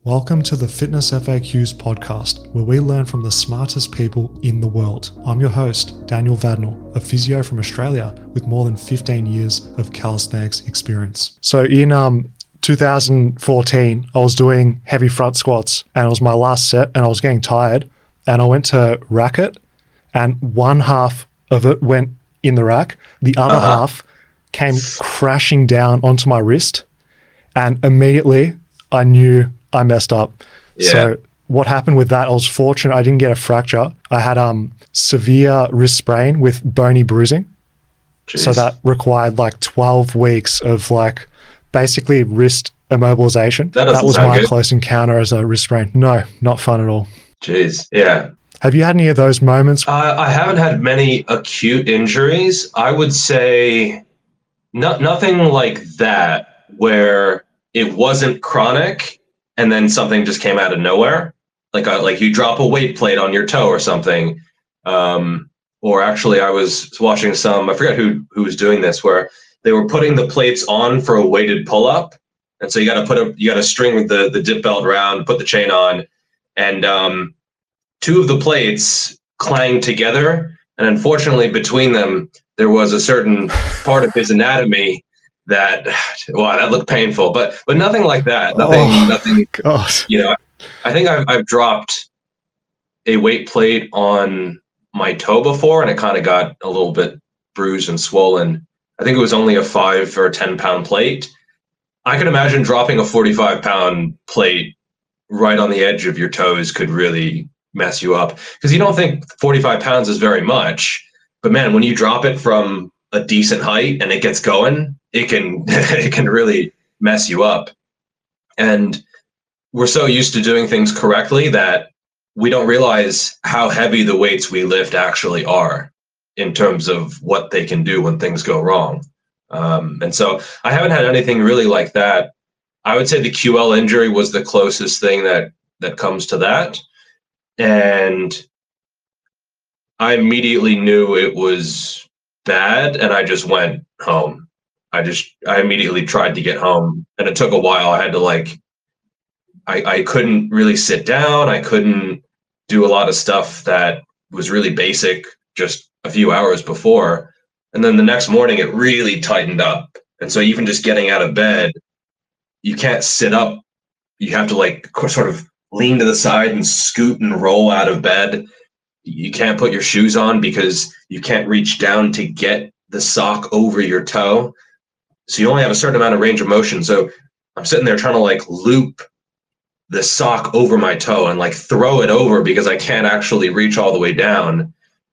Welcome to the Fitness FAQs podcast, where we learn from the smartest people in the world. I'm your host, Daniel Vadnal, a physio from Australia with more than 15 years of calisthenics experience. So in 2014, I was doing heavy front squats and it was my last set and I was getting tired and I went to rack it and one half of it went in the rack. The other half came crashing down onto my wrist and immediately I knew I messed up. Yeah. So what happened with that, I was fortunate I didn't get a fracture. I had severe wrist sprain with bony bruising. Jeez. So that required like 12 weeks of like basically wrist immobilization. That was my good. close encounter as a wrist sprain. No, not fun at all. Jeez. Yeah. Have you had any of those moments? I haven't had many acute injuries. I would say nothing like that where it wasn't chronic and then something just came out of nowhere. Like you drop a weight plate on your toe or something. Or actually I was watching I forget who was doing this, where they were putting the plates on for a weighted pull-up. And so you got to string the dip belt around, put the chain on, and two of the plates clanged together. And unfortunately between them, there was a certain part of his anatomy that looked painful, but nothing like that. Nothing. God. You know, I think I've dropped a weight plate on my toe before, and it kind of got a little bit bruised and swollen. I think it was only a 5 or 10 pound plate. I can imagine dropping a 45-pound plate right on the edge of your toes could really mess you up, because you don't think 45 pounds is very much, but man, when you drop it from a decent height and it gets going, it can really mess you up. And we're so used to doing things correctly that we don't realize how heavy the weights we lift actually are in terms of what they can do when things go wrong. And so I haven't had anything really like that. I would say the QL injury was the closest thing that comes to that. And I immediately knew it was bad and I just went home. I immediately tried to get home, and it took a while. I had to I couldn't really sit down. I couldn't do a lot of stuff that was really basic just a few hours before. And then the next morning it really tightened up. And so even just getting out of bed, you can't sit up. You have to sort of lean to the side and scoot and roll out of bed. You can't put your shoes on because you can't reach down to get the sock over your toe. So you only have a certain amount of range of motion. So I'm sitting there trying to loop the sock over my toe and throw it over because I can't actually reach all the way down.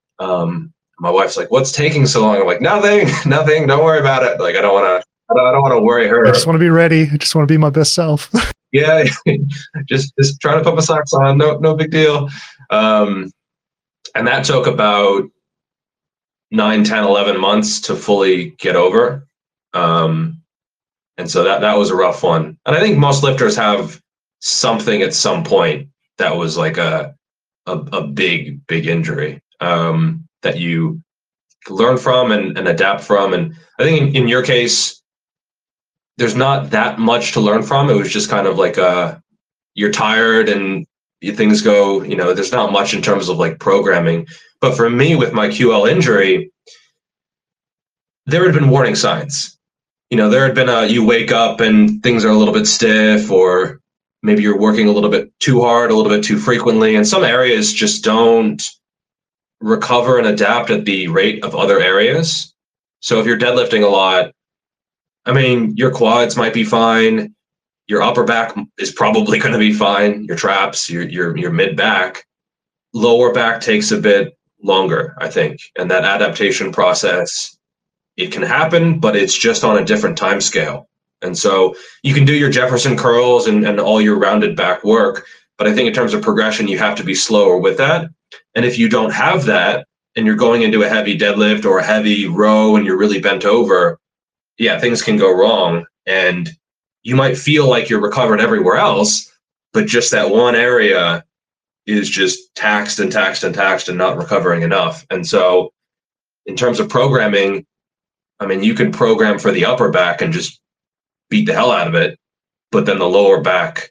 My wife's like, "What's taking so long?" I'm like, nothing. Don't worry about it. I don't want to worry her. I just want to be ready. I just want to be my best self. Yeah. just try to put my socks on. No big deal. And that took about 9, 10, 11 months to fully get over. And so that was a rough one. And I think most lifters have something at some point that was like a big injury that you learn from and adapt from. And I think in your case, there's not that much to learn from. It was just kind of you're tired and things go, there's not much in terms of programming. But for me, with my QL injury, there had been warning signs. There had been you wake up and things are a little bit stiff, or maybe you're working a little bit too hard, a little bit too frequently. And some areas just don't recover and adapt at the rate of other areas. So if you're deadlifting a lot, your quads might be fine. Your upper back is probably going to be fine. Your traps, your mid back. Lower back takes a bit longer, I think. And that adaptation process, it can happen, but it's just on a different time scale. And so you can do your Jefferson curls and all your rounded back work, but I think in terms of progression, you have to be slower with that. And if you don't have that and you're going into a heavy deadlift or a heavy row and you're really bent over, things can go wrong. And you might feel like you're recovered everywhere else, but just that one area is just taxed and not recovering enough. And so in terms of programming, you can program for the upper back and just beat the hell out of it, but then the lower back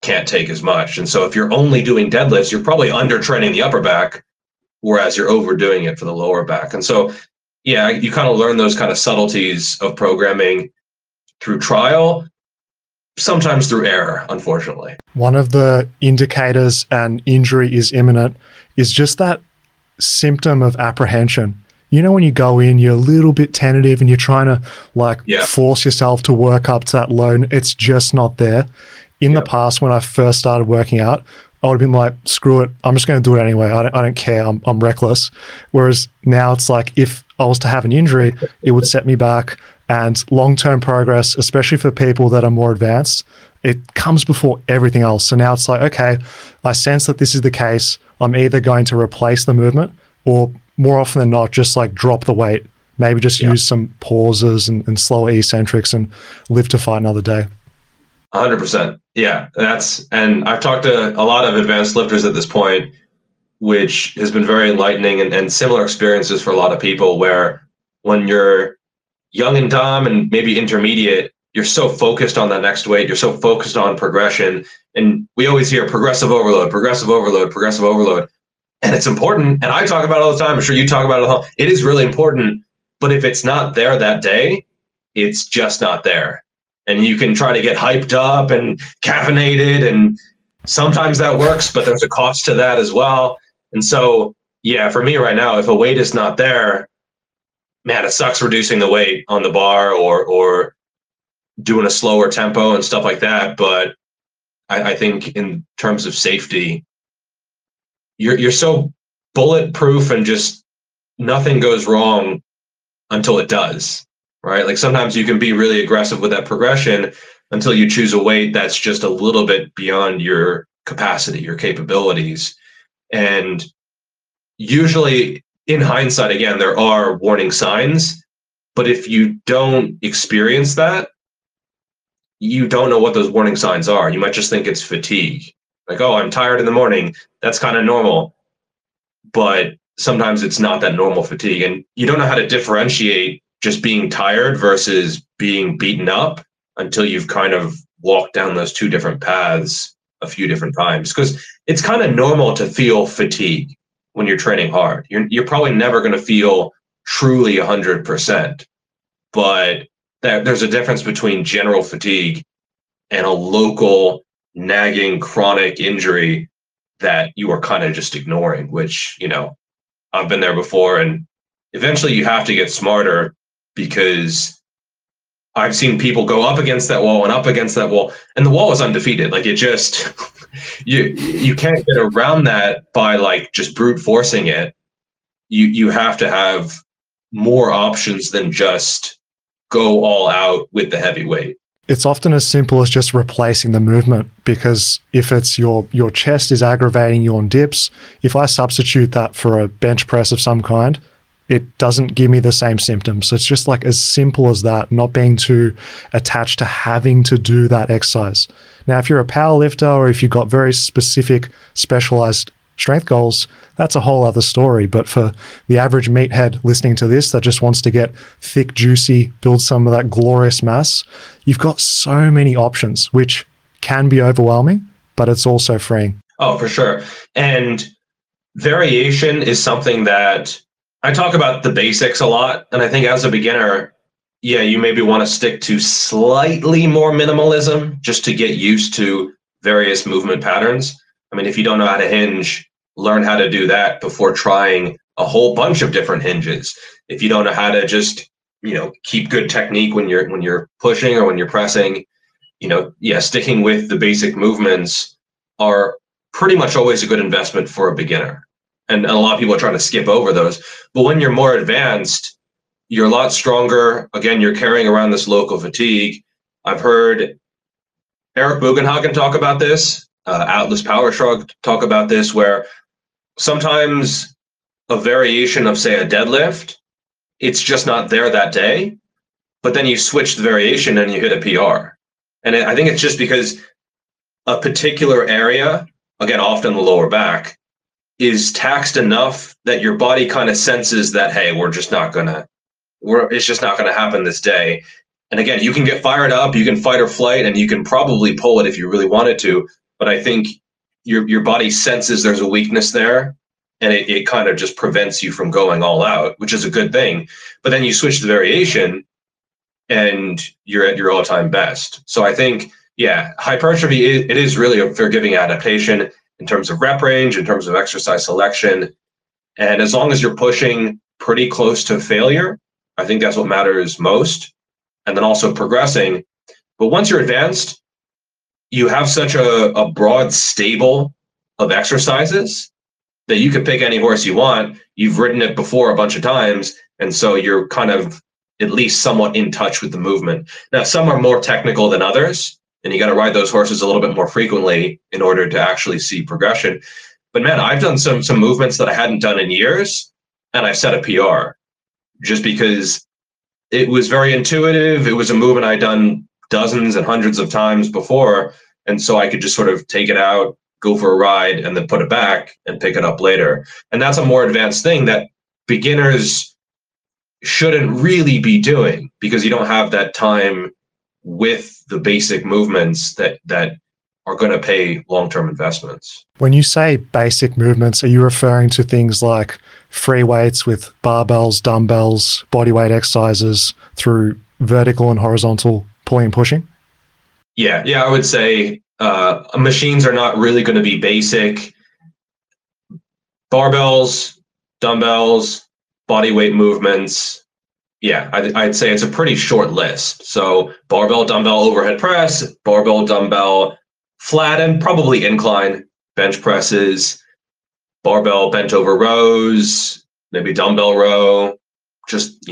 can't take as much. And so if you're only doing deadlifts, you're probably under training the upper back, whereas you're overdoing it for the lower back. And so, yeah, you kind of learn those kind of subtleties of programming through trial, sometimes through error, unfortunately. One of the indicators an injury is imminent is just that symptom of apprehension. You know, when you go in, you're a little bit tentative and you're trying to force yourself to work up to that load. It's just not there. In the past, when I first started working out, I would have been like, screw it, I'm just going to do it anyway. I don't care. I'm reckless. Whereas now it's like, if I was to have an injury, it would set me back. And long-term progress, especially for people that are more advanced, it comes before everything else. So now it's like, okay, I sense that this is the case. I'm either going to replace the movement or, more often than not, just like drop the weight. Maybe just use some pauses and slower eccentrics and live to fight another day. 100%. Yeah, and I've talked to a lot of advanced lifters at this point, which has been very enlightening and similar experiences for a lot of people, where when you're young and dumb and maybe intermediate, you're so focused on that next weight, you're so focused on progression. And we always hear progressive overload, progressive overload, progressive overload. And it's important. And I talk about it all the time. I'm sure you talk about it all the time. It is really important. But if it's not there that day, it's just not there. And you can try to get hyped up and caffeinated, and sometimes that works, but there's a cost to that as well. And so, yeah, for me right now, if a weight is not there, man, it sucks reducing the weight on the bar or doing a slower tempo and stuff like that. But I think in terms of safety, you're so bulletproof and just nothing goes wrong until it does. Right? Like sometimes you can be really aggressive with that progression until you choose a weight that's just a little bit beyond your capacity, your capabilities. And usually in hindsight, again, there are warning signs, but if you don't experience that, you don't know what those warning signs are. You might just think it's fatigue. Like, oh, I'm tired in the morning. That's kind of normal. But sometimes it's not that normal fatigue. And you don't know how to differentiate just being tired versus being beaten up until you've kind of walked down those two different paths a few different times. Because it's kind of normal to feel fatigue when you're training hard. You're probably never going to feel truly 100%. But there's a difference between general fatigue and a local nagging chronic injury that you are kind of just ignoring, which, you know, I've been there before. And eventually you have to get smarter, because I've seen people go up against that wall and up against that wall, and the wall is undefeated. Like, it just, you can't get around that by like just brute forcing it. You have to have more options than just go all out with the heavy weight. It's often as simple as just replacing the movement, because if it's your chest is aggravating you on dips, if I substitute that for a bench press of some kind, it doesn't give me the same symptoms. So it's just like as simple as that, not being too attached to having to do that exercise. Now, if you're a power lifter or if you've got very specific specialized strength goals, that's a whole other story. But for the average meathead listening to this that just wants to get thick, juicy, build some of that glorious mass, you've got so many options, which can be overwhelming, but it's also freeing. Oh, for sure. And variation is something that I talk about the basics a lot. And I think as a beginner, yeah, you maybe want to stick to slightly more minimalism just to get used to various movement patterns. I mean, if you don't know how to hinge, learn how to do that before trying a whole bunch of different hinges. If you don't know how to just, you know, keep good technique when you're pushing or when you're pressing, you know, yeah, sticking with the basic movements are pretty much always a good investment for a beginner. And a lot of people are trying to skip over those. But when you're more advanced, you're a lot stronger. Again, you're carrying around this local fatigue. I've heard Eric Bugenhagen talk about this, Atlas Power Shrug talk about this, where sometimes a variation of, say, a deadlift, it's just not there that day, but then you switch the variation and you hit a PR. And I think it's just because a particular area, again, often the lower back, is taxed enough that your body kind of senses that, hey, it's just not gonna happen this day. And again, you can get fired up, you can fight or flight, and you can probably pull it if you really wanted to. but I think your body senses there's a weakness there, and it kind of just prevents you from going all out, which is a good thing. But then you switch the variation and you're at your all-time best. So I think, yeah, hypertrophy, it is really a forgiving adaptation in terms of rep range, in terms of exercise selection. And as long as you're pushing pretty close to failure, I think that's what matters most. And then also progressing. But once you're advanced, you have such a broad stable of exercises that you could pick any horse you want. You've ridden it before a bunch of times, and so you're kind of at least somewhat in touch with the movement. Now, some are more technical than others, and you got to ride those horses a little bit more frequently in order to actually see progression. But man, I've done some movements that I hadn't done in years, and I've set a PR just because it was very intuitive. It was a movement I'd done dozens and hundreds of times before, and so I could just sort of take it out, go for a ride, and then put it back and pick it up later. And that's a more advanced thing that beginners shouldn't really be doing, because you don't have that time with the basic movements that are going to pay long-term investments. When you say basic movements, are you referring to things like free weights with barbells, dumbbells, bodyweight exercises through vertical and horizontal pulling and pushing? Yeah, I would say machines are not really going to be basic. Barbells, dumbbells, bodyweight movements. Yeah, I'd say it's a pretty short list. So barbell, dumbbell, overhead press, barbell, dumbbell, flat and probably incline bench presses, barbell bent over rows, maybe dumbbell row, just,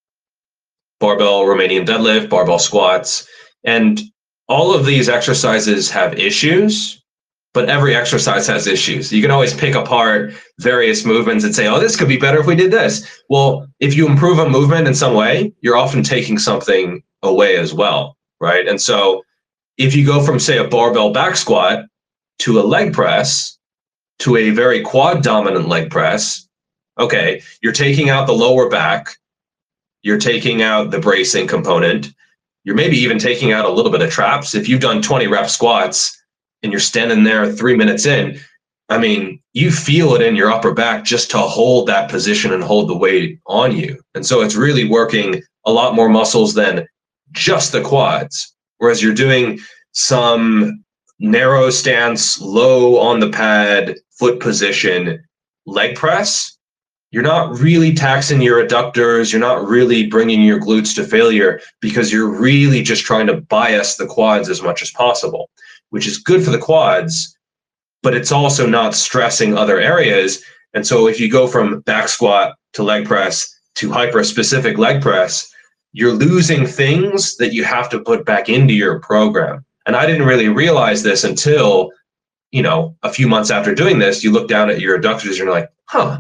barbell Romanian deadlift, barbell squats. And all of these exercises have issues, but every exercise has issues. You can always pick apart various movements and say, oh, this could be better if we did this. Well, if you improve a movement in some way, you're often taking something away as well, right? And so if you go from, say, a barbell back squat to a leg press to a very quad dominant leg press, okay, you're taking out the lower back, you're taking out the bracing component, you're maybe even taking out a little bit of traps. If you've done 20 rep squats and you're standing there 3 minutes in, I mean, you feel it in your upper back just to hold that position and hold the weight on you. And so it's really working a lot more muscles than just the quads. Whereas you're doing some narrow stance, low on the pad, foot position, leg press, you're not really taxing your adductors. You're not really bringing your glutes to failure, because you're really just trying to bias the quads as much as possible, which is good for the quads, but it's also not stressing other areas. And so if you go from back squat to leg press to hyper-specific leg press, you're losing things that you have to put back into your program. And I didn't really realize this until, a few months after doing this. You look down at your adductors and you're like,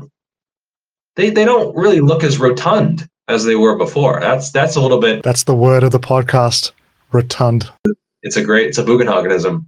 they don't really look as rotund as they were before. That's a little bit. That's the word of the podcast, rotund. It's a Bugenhagenism.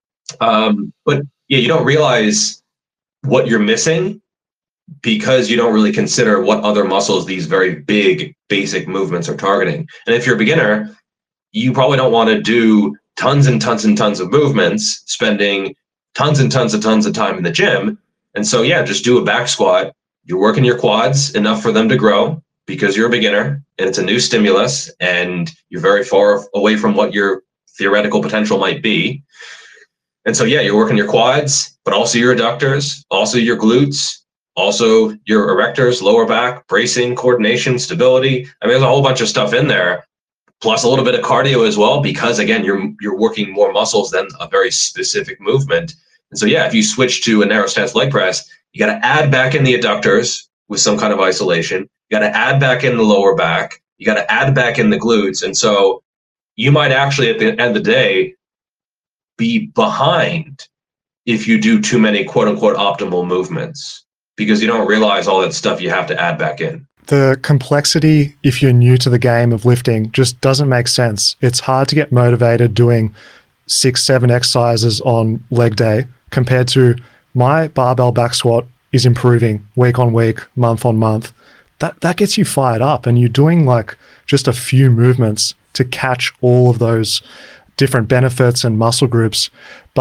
But yeah, you don't realize what you're missing because you don't really consider what other muscles these very big basic movements are targeting. And if you're a beginner, you probably don't want to do tons and tons and tons of movements, spending tons and tons of time in the gym. And so, yeah, just do a back squat. You're working your quads enough for them to grow because you're a beginner and it's a new stimulus and you're very far away from what your theoretical potential might be. And so, yeah, you're working your quads, but also your adductors, also your glutes, also your erectors, lower back, bracing, coordination, stability. I mean, there's a whole bunch of stuff in there, plus a little bit of cardio as well, because again, you're working more muscles than a very specific movement. And so, yeah, if you switch to a narrow stance leg press, you got to add back in the adductors with some kind of isolation. You got to add back in the lower back. You got to add back in the glutes. And so you might actually, at the end of the day, be behind if you do too many quote unquote optimal movements, because you don't realize all that stuff you have to add back in. The complexity, if you're new to the game of lifting, just doesn't make sense. It's hard to get motivated doing 6-7 exercises on leg day compared to my barbell back squat is improving week on week, month on month. That gets you fired up, and you're doing like just a few movements to catch all of those different benefits and muscle groups. But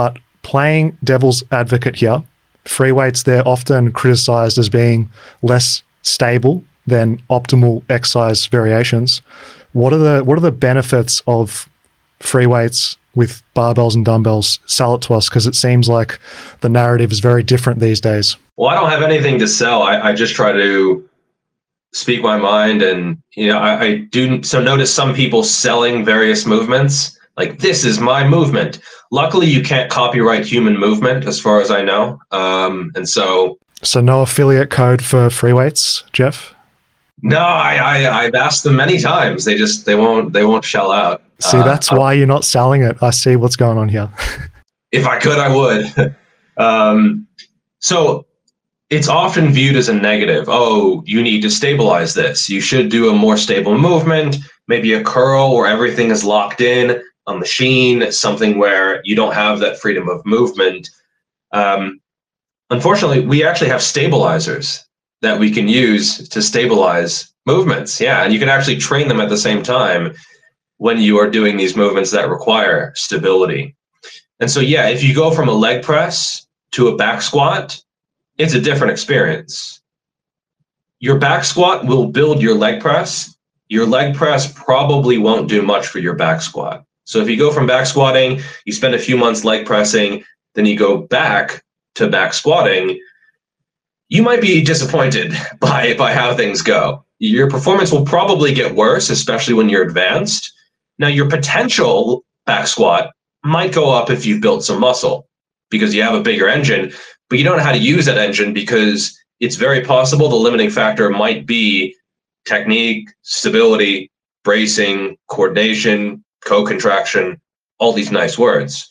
playing devil's advocate here, free weights, they're often criticized as being less stable than optimal exercise variations. What are the benefits of free weights with barbells and dumbbells? Sell it to us, because it seems like the narrative is very different these days. Well, I don't have anything to sell. I just try to speak my mind, and I do so notice some people selling various movements, like this is my movement. Luckily, you can't copyright human movement, as far as I know, and so no affiliate code for free weights, Jeff? No, I've asked them many times. They won't shell out. See, that's why you're not selling it. I see what's going on here. If I could, I would. So it's often viewed as a negative. Oh, you need to stabilize this. You should do a more stable movement, maybe a curl where everything is locked in, a machine, something where you don't have that freedom of movement. Unfortunately, we actually have stabilizers that we can use to stabilize movements. Yeah, and you can actually train them at the same time when you are doing these movements that require stability. And so, yeah, if you go from a leg press to a back squat, it's a different experience. Your back squat will build your leg press. Your leg press probably won't do much for your back squat. So if you go from back squatting, you spend a few months leg pressing, then you go back to back squatting, you might be disappointed by how things go. Your performance will probably get worse, especially when you're advanced. Now, your potential back squat might go up if you've built some muscle because you have a bigger engine, but you don't know how to use that engine because it's very possible the limiting factor might be technique, stability, bracing, coordination, co-contraction, all these nice words.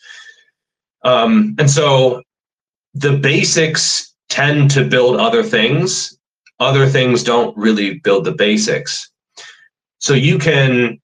And so the basics tend to build other things. Other things don't really build the basics. So you can,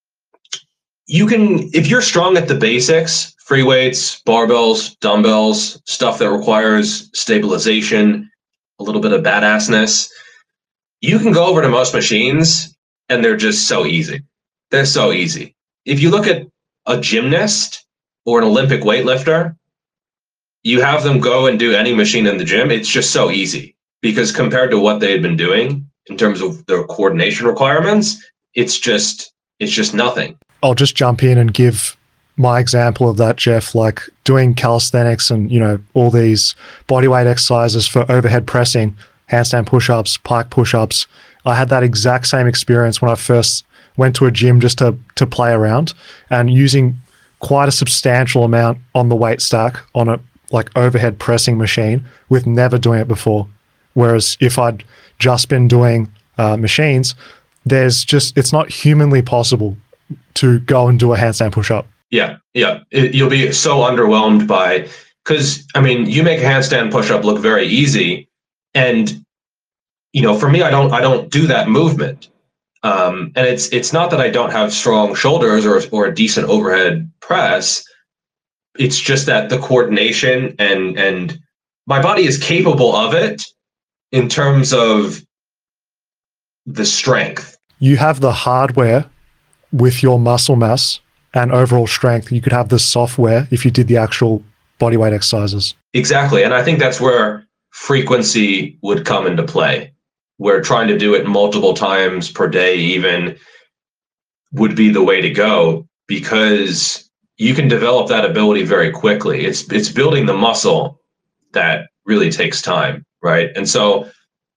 if you're strong at the basics, free weights, barbells, dumbbells, stuff that requires stabilization, a little bit of badassness, you can go over to most machines and they're just so easy. They're so easy. If you look at a gymnast or an Olympic weightlifter, you have them go and do any machine in the gym, it's just so easy because compared to what they had been doing in terms of their coordination requirements, it's just nothing. I'll just jump in and give my example of that, Jeff, like doing calisthenics and, all these bodyweight exercises for overhead pressing, handstand push-ups, pike push-ups. I had that exact same experience when I first went to a gym just to play around and using quite a substantial amount on the weight stack on a like overhead pressing machine with never doing it before. Whereas if I'd just been doing machines, it's not humanly possible to go and do a handstand push-up. Yeah. You'll be so underwhelmed because you make a handstand push-up look very easy, and for me, I don't do that movement, and it's not that I don't have strong shoulders or a decent overhead press. It's just that the coordination and my body is capable of it in terms of the strength. You have the hardware with your muscle mass and overall strength. You could have the software if you did the actual bodyweight exercises. Exactly. And I think that's where frequency would come into play, where trying to do it multiple times per day even would be the way to go, because you can develop that ability very quickly. It's building the muscle that really takes time, right? And so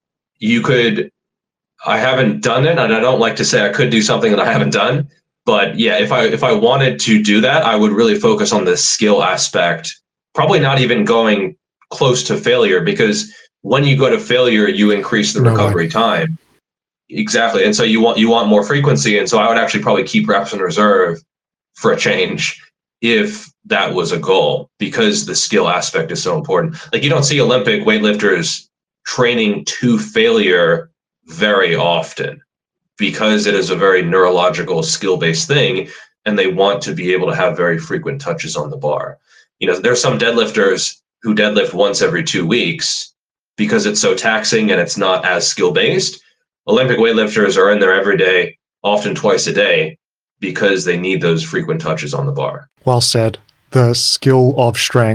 I haven't done it, and I don't like to say I could do something that I haven't done, but yeah, if I wanted to do that, I would really focus on the skill aspect, probably not even going close to failure, because when you go to failure, you increase the recovery time. Exactly. And so you want more frequency. And so I would actually probably keep reps in reserve for a change if that was a goal, because the skill aspect is so important. Like, you don't see Olympic weightlifters training to failure very often because it is a very neurological skill-based thing, and they want to be able to have very frequent touches on the bar. There's some deadlifters who deadlift once every 2 weeks because it's so taxing and it's not as skill-based. Olympic weightlifters are in there every day, often twice a day, because they need those frequent touches on the bar. Well said. The skill of strength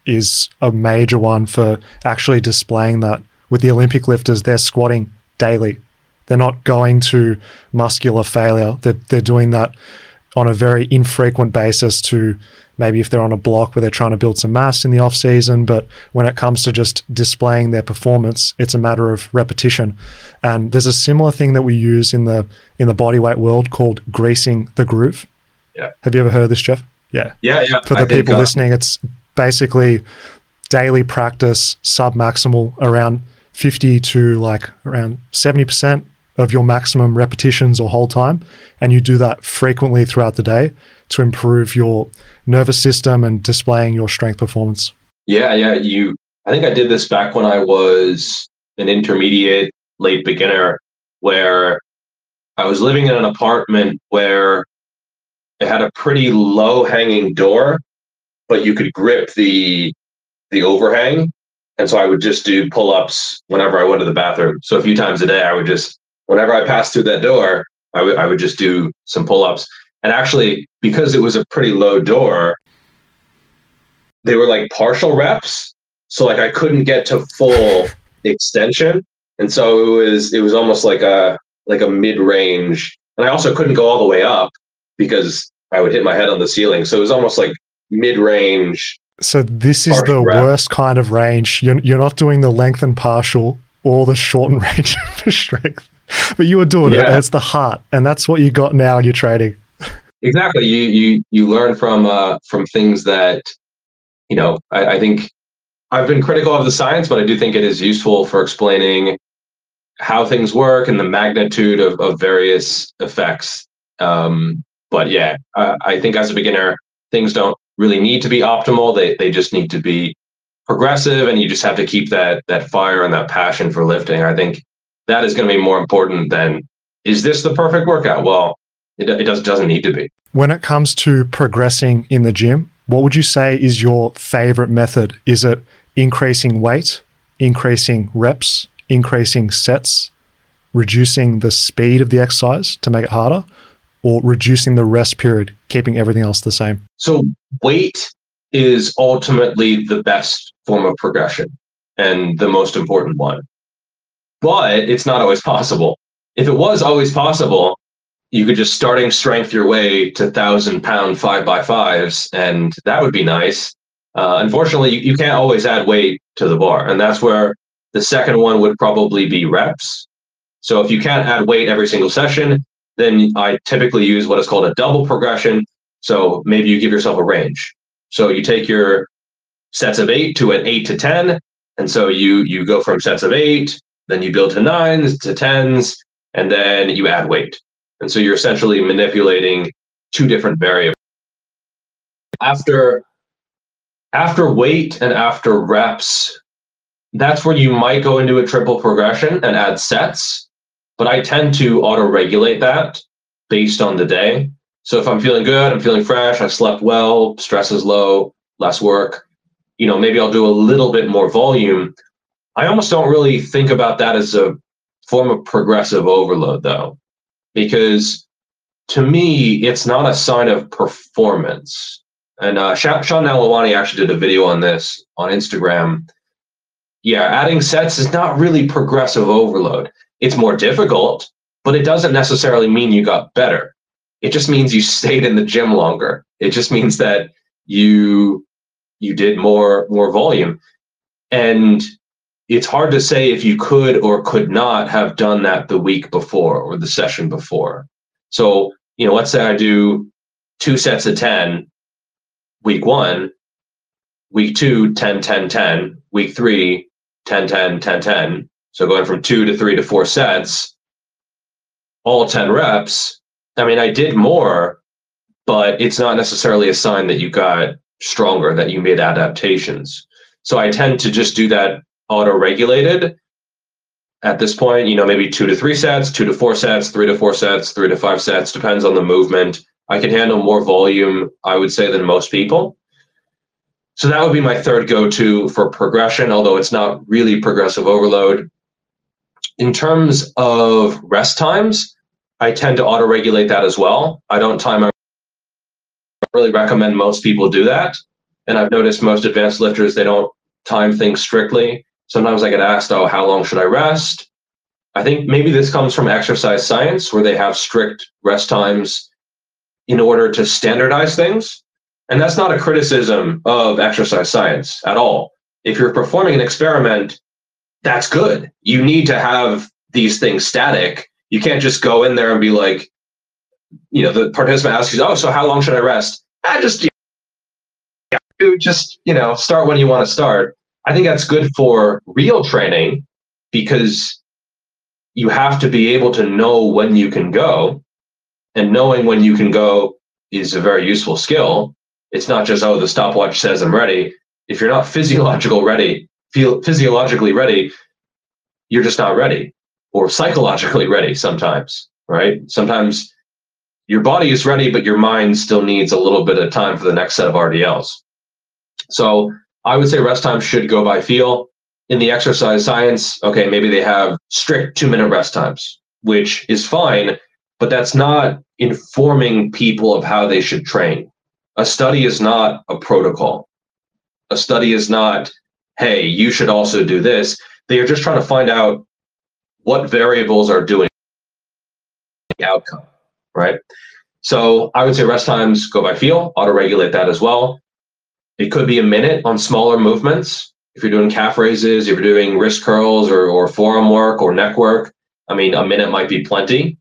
is a major one for actually displaying that. With the Olympic lifters, they're squatting daily. They're not going to muscular failure. They're doing that on a very infrequent basis to maybe if they're on a block where they're trying to build some mass in the off season. But when it comes to just displaying their performance, it's a matter of repetition. And there's a similar thing that we use in the bodyweight world called greasing the groove. Yeah. Have you ever heard of this, Jeff? Yeah. Yeah. For the people listening, it's basically daily practice, sub-maximal, around 50 to like around 70% of your maximum repetitions or hold time. And you do that frequently throughout the day to improve your nervous system and displaying your strength performance. Yeah. I think I did this back when I was an intermediate, late beginner, where I was living in an apartment where it had a pretty low hanging door, but you could grip the overhang. And so I would just do pull-ups whenever I went to the bathroom. So a few times a day, whenever I passed through that door, I would just do some pull-ups. And actually, because it was a pretty low door, they were like partial reps. So like I couldn't get to full extension. And so it was almost like a mid-range. And I also couldn't go all the way up because I would hit my head on the ceiling. So it was almost like mid-range. So this is the worst kind of range. You're not doing the length and partial or the shortened range for strength, but you were doing it. And it's the heart, and that's what you got now in your training. Exactly. You learn from things that, I think I've been critical of the science, but I do think it is useful for explaining how things work and the magnitude of various effects. But yeah, I think as a beginner, things don't really need to be optimal. They just need to be progressive, and you just have to keep that fire and that passion for lifting. I think that is going to be more important than, is this the perfect workout? Well, it doesn't need to be. When it comes to progressing in the gym, what would you say is your favorite method? Is it increasing weight, increasing reps, increasing sets, reducing the speed of the exercise to make it harder, or reducing the rest period, keeping everything else the same? So weight is ultimately the best form of progression and the most important one. But it's not always possible. If it was always possible, you could just starting strength your way to 1,000-pound 5x5s, and that would be nice. Unfortunately, you can't always add weight to the bar, and that's where the second one would probably be reps. So if you can't add weight every single session, then I typically use what is called a double progression. So maybe you give yourself a range. So you take your sets of 8 to an 8 to 10. And so you go from sets of 8, then you build to 9s to 10s, and then you add weight. And so you're essentially manipulating two different variables. After weight and after reps, that's where you might go into a triple progression and add sets. But I tend to auto-regulate that based on the day. So if I'm feeling good, I'm feeling fresh, I slept well, stress is low, less work, maybe I'll do a little bit more volume. I almost don't really think about that as a form of progressive overload, though, because to me, it's not a sign of performance. And Sean Nalawani actually did a video on this on Instagram. Yeah, adding sets is not really progressive overload. It's more difficult, but it doesn't necessarily mean you got better. It just means you stayed in the gym longer. It just means that you did more volume. And it's hard to say if you could or could not have done that the week before or the session before. So, let's say I do 2 sets of 10, week 1, week 2, 10, 10, 10, week 3, 10, 10, 10, 10. So going from 2 to 3 to 4 sets, all 10 reps. I mean, I did more, but it's not necessarily a sign that you got stronger, that you made adaptations. So I tend to just do that auto-regulated at this point, maybe 2 to 3 sets, 2 to 4 sets, 3 to 4 sets, 3 to 5 sets, depends on the movement. I can handle more volume, I would say, than most people. So that would be my third go-to for progression, although it's not really progressive overload. In terms of rest times, I tend to auto-regulate that as well. I don't time. I really recommend most people do that. And I've noticed most advanced lifters, they don't time things strictly. Sometimes I get asked, oh, how long should I rest? I think maybe this comes from exercise science where they have strict rest times in order to standardize things. And that's not a criticism of exercise science at all. If you're performing an experiment, that's good. You need to have these things static. You can't just go in there and be like, the participant asks you, oh, so how long should I rest? Just start when you want to start. I think that's good for real training because you have to be able to know when you can go, and knowing when you can go is a very useful skill. It's not just, oh, the stopwatch says I'm ready. If you're not physiologically ready, you're just not ready, or psychologically ready sometimes, right? Sometimes your body is ready, but your mind still needs a little bit of time for the next set of RDLs. So I would say rest time should go by feel. In the exercise science, okay, maybe they have strict 2-minute rest times, which is fine, but that's not informing people of how they should train. A study is not a protocol. A study is not, hey, you should also do this. They are just trying to find out what variables are doing the outcome, right? So I would say rest times go by feel, auto-regulate that as well. It could be a minute on smaller movements. If you're doing calf raises, if you're doing wrist curls or forearm work or neck work, a minute might be plenty.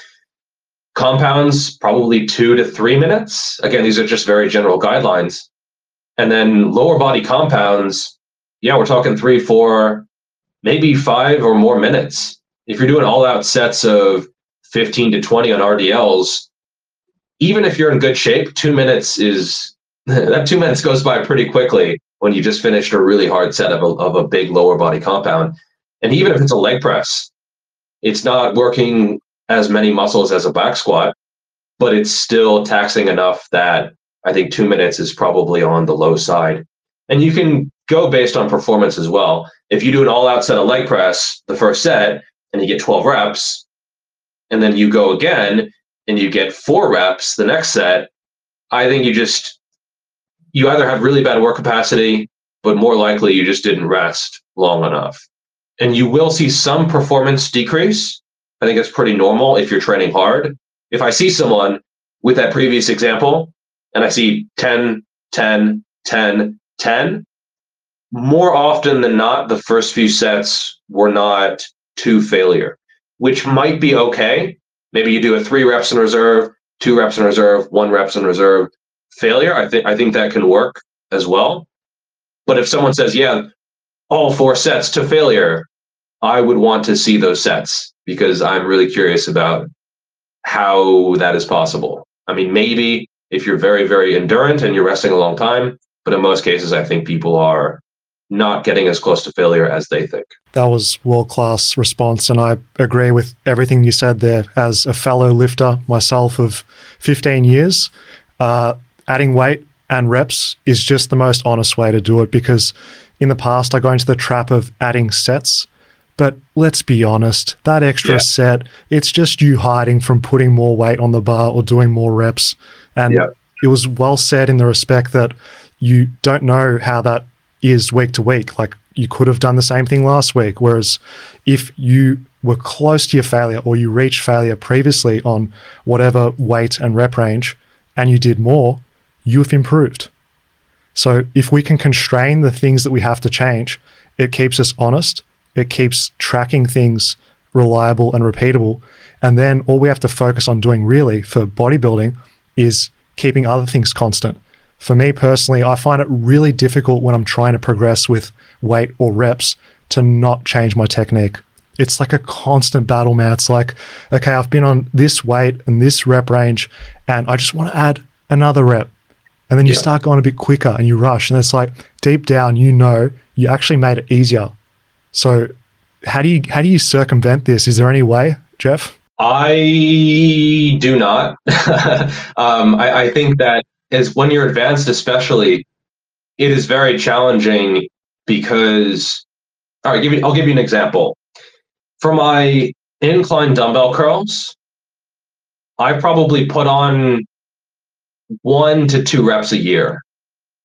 Compounds, probably 2 to 3 minutes. Again, these are just very general guidelines. And then lower body compounds, we're talking 3, 4, maybe 5 or more minutes. If you're doing all-out sets of 15 to 20 on RDLs, even if you're in good shape, 2 minutes that 2 minutes goes by pretty quickly when you just finished a really hard set of a big lower body compound. And even if it's a leg press, it's not working as many muscles as a back squat, but it's still taxing enough that I think 2 minutes is probably on the low side. And you can go based on performance as well. If you do an all-out set of leg press the first set and you get 12 reps, and then you go again and you get 4 reps the next set, I think you either have really bad work capacity, but more likely you just didn't rest long enough. And you will see some performance decrease. I think it's pretty normal if you're training hard. If I see someone with that previous example and I see 10, 10, 10, 10, more often than not, the first few sets were not to failure, which might be okay. Maybe you do a 3 reps in reserve, 2 reps in reserve, 1 reps in reserve. Failure, I think that can work as well. But if someone says, all 4 sets to failure, I would want to see those sets because I'm really curious about how that is possible. Maybe if you're very, very endurant and you're resting a long time, but in most cases, I think people are not getting as close to failure as they think. That was world-class response, and I agree with everything you said there. As a fellow lifter myself of 15 years, adding weight and reps is just the most honest way to do it, because in the past I go into the trap of adding sets, but let's be honest, that extra set, it's just you hiding from putting more weight on the bar or doing more reps. And it was well said in the respect that you don't know how that is week to week. Like, you could have done the same thing last week, whereas if you were close to your failure or you reached failure previously on whatever weight and rep range and you did more, you've improved. So if we can constrain the things that we have to change, it keeps us honest, it keeps tracking things reliable and repeatable, and then all we have to focus on doing really for bodybuilding is keeping other things constant. For me personally, I find it really difficult when I'm trying to progress with weight or reps to not change my technique. It's like a constant battle, man. It's like, okay, I've been on this weight and this rep range, and I just want to add another rep. And then you start going a bit quicker and you rush. And it's like, deep down, you actually made it easier. So how do you circumvent this? Is there any way, Jeff? I do not. I think that is when you're advanced, especially, it is very challenging because, all right, I'll give you an example. For my incline dumbbell curls, I probably put on 1 to 2 reps a year.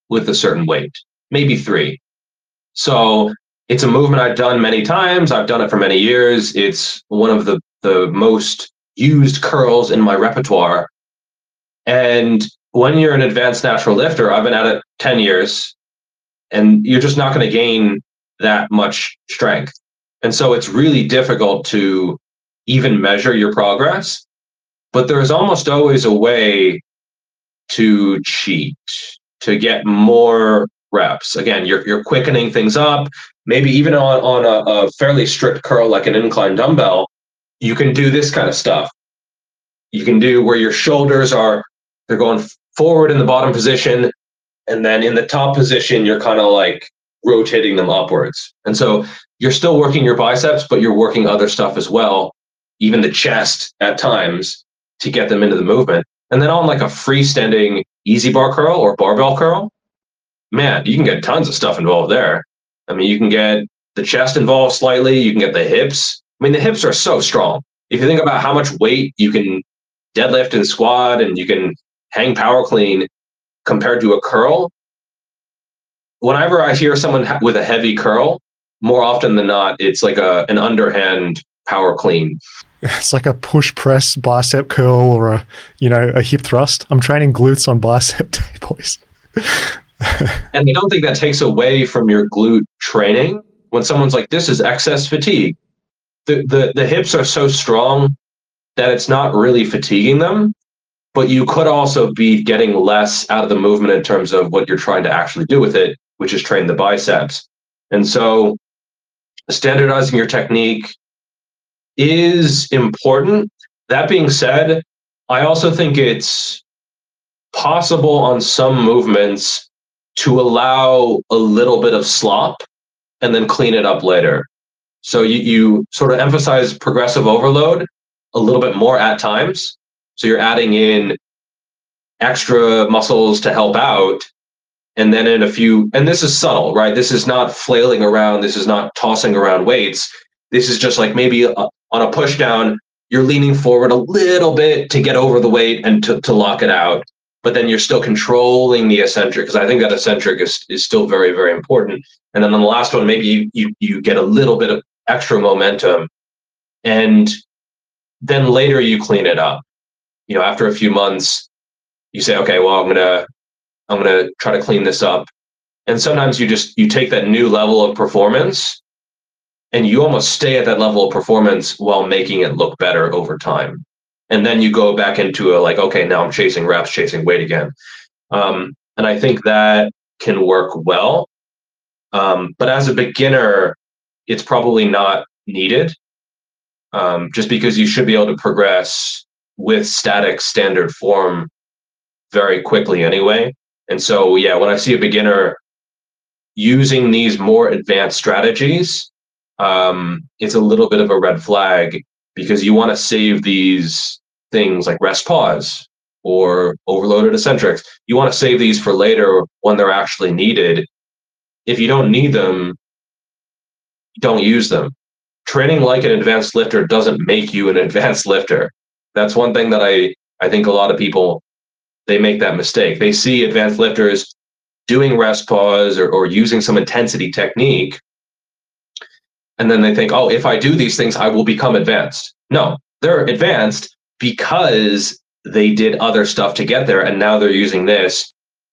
with a certain weight, maybe 3. So it's a movement I've done many times. I've done it for many years. It's one of the most used curls in my repertoire. And when you're an advanced natural lifter, I've been at it 10 years, and you're just not going to gain that much strength. And so it's really difficult to even measure your progress. But there's almost always a way to cheat, to get more reps. Again, you're quickening things up. Maybe even on a fairly strict curl like an incline dumbbell, you can do this kind of stuff. You can do where your shoulders they're going forward in the bottom position, and then in the top position, you're kind of like rotating them upwards. And so you're still working your biceps, but you're working other stuff as well, even the chest at times, to get them into the movement. And then on like a freestanding easy bar curl or barbell curl, man, you can get tons of stuff involved there. I mean, you can get the chest involved slightly. You can get the hips. I mean, the hips are so strong. If you think about how much weight you can deadlift and squat, and you can hang power clean compared to a curl, whenever I hear someone with a heavy curl, more often than not, it's like an underhand power clean. It's like a push press bicep curl or a hip thrust. I'm training glutes on bicep day, boys. And I don't think that takes away from your glute training. When someone's like, this is excess fatigue, the hips are so strong that it's not really fatiguing them, but you could also be getting less out of the movement in terms of what you're trying to actually do with it, which is train the biceps. And so standardizing your technique is important. That being said, I also think it's possible on some movements to allow a little bit of slop and then clean it up later. So you sort of emphasize progressive overload a little bit more at times. So you're adding in extra muscles to help out. And then and this is subtle, right? This is not flailing around. This is not tossing around weights. This is just like maybe on a push down, you're leaning forward a little bit to get over the weight and to lock it out. But then you're still controlling the eccentric, because I think that eccentric is still very, very important. And then on the last one, maybe you get a little bit of extra momentum, and then later you clean it up. After a few months, you say, okay, well, I'm gonna try to clean this up. And sometimes you take that new level of performance and you almost stay at that level of performance while making it look better over time. And then you go back into okay, now I'm chasing reps, chasing weight again. And I think that can work well. But as a beginner, it's probably not needed, just because you should be able to progress with static standard form very quickly anyway. And so, yeah, when I see a beginner using these more advanced strategies, it's a little bit of a red flag, because you want to save these things like rest pause or overloaded eccentrics. You want to save these for later when they're actually needed. If you don't need them, don't use them. Training like an advanced lifter doesn't make you an advanced lifter. That's one thing that I think a lot of people, they make that mistake. They see advanced lifters doing rest pause or using some intensity technique, and then they think, oh, if I do these things, I will become advanced. No, they're advanced because they did other stuff to get there, and now they're using this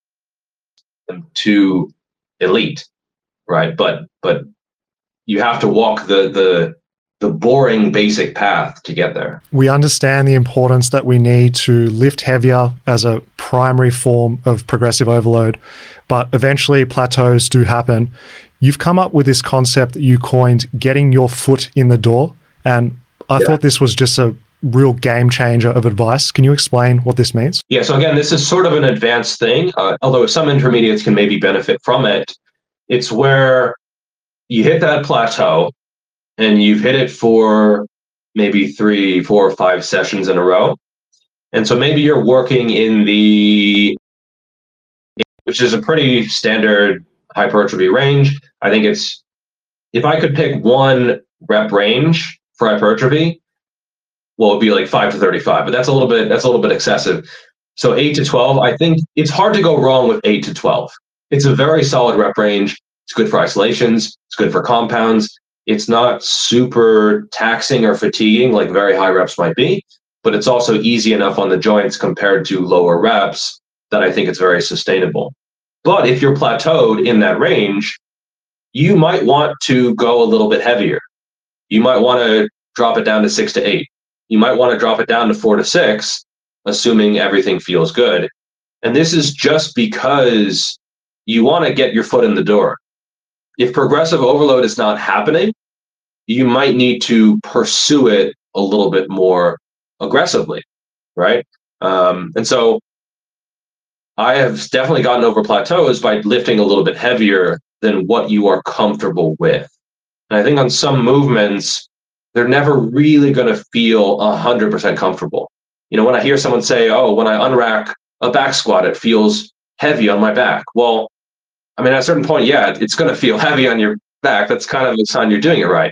to elite, right? But you have to walk the boring basic path to get there. We understand the importance that we need to lift heavier as a primary form of progressive overload, but eventually plateaus do happen. You've come up with this concept that you coined, getting your foot in the door, and I thought this was just a real game changer of advice. Can you explain what this means? Yeah, so again, this is sort of an advanced thing, although some intermediates can maybe benefit from it. It's where you hit that plateau and you've hit it for maybe 3, 4, or 5 sessions in a row. And so maybe you're working which is a pretty standard hypertrophy range. I think if I could pick one rep range for hypertrophy, well, it'd be like 5 to 35, but that's a little bit excessive. So 8 to 12, I think it's hard to go wrong with 8 to 12. It's a very solid rep range. It's good for isolations. It's good for compounds. It's not super taxing or fatiguing like very high reps might be, but it's also easy enough on the joints compared to lower reps that I think it's very sustainable. But if you're plateaued in that range, you might want to go a little bit heavier. You might want to drop it down to 6 to 8. You might want to drop it down to 4 to 6, assuming everything feels good. And this is just because you want to get your foot in the door. If progressive overload is not happening, you might need to pursue it a little bit more aggressively, right? And so I have definitely gotten over plateaus by lifting a little bit heavier than what you are comfortable with. And I think on some movements, they're never really going to feel 100% comfortable. You know, when I hear someone say, oh, when I unrack a back squat, it feels heavy on my back. Well, I mean, at a certain point, yeah, it's going to feel heavy on your back. That's kind of a sign you're doing it right.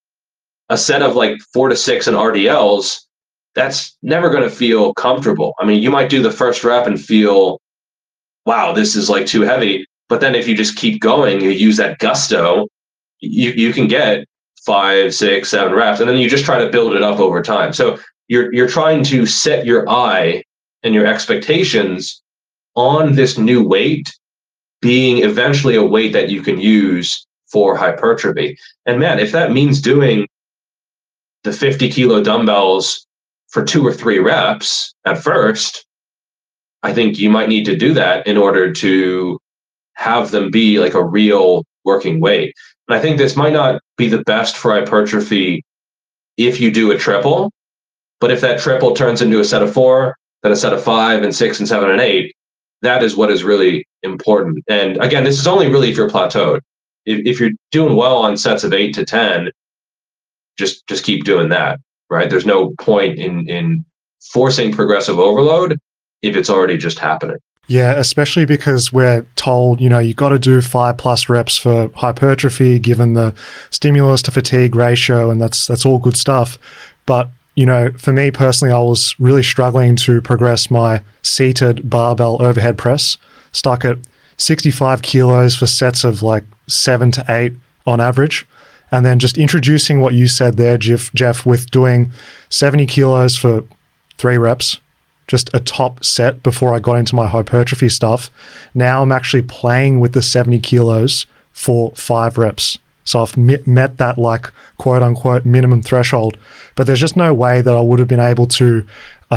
A set of like 4 to 6 in RDLs, that's never going to feel comfortable. I mean, you might do the first rep and feel, wow, this is like too heavy. But then if you just keep going, you use that gusto, you can get 5, 6, 7 reps, and then you just try to build it up over time. So you're trying to set your eye and your expectations on this new weight being eventually a weight that you can use for hypertrophy. And man, if that means doing the 50 kilo dumbbells for 2 or 3 reps at first, I think you might need to do that in order to have them be like a real working weight. And I think this might not be the best for hypertrophy if you do a triple, but if that triple turns into a set of 4, then a set of 5 and 6 and 7 and 8, that is what is really important. And again, this is only really if you're plateaued. If you're doing well on sets of 8 to 10, just keep doing that, right? There's no point in forcing progressive overload if it's already just happening. Yeah, especially because we're told, you know, you got to do 5+ reps for hypertrophy given the stimulus to fatigue ratio, and that's all good stuff. But, you know, for me personally, I was really struggling to progress my seated barbell overhead press, stuck at 65 kilos for sets of like 7 to 8 on average. And then just introducing what you said there, Jeff, with doing 70 kilos for 3 reps, just a top set before I got into my hypertrophy stuff. Now I'm actually playing with the 70 kilos for 5 reps. So I've met that like quote unquote minimum threshold, but there's just no way that I would have been able to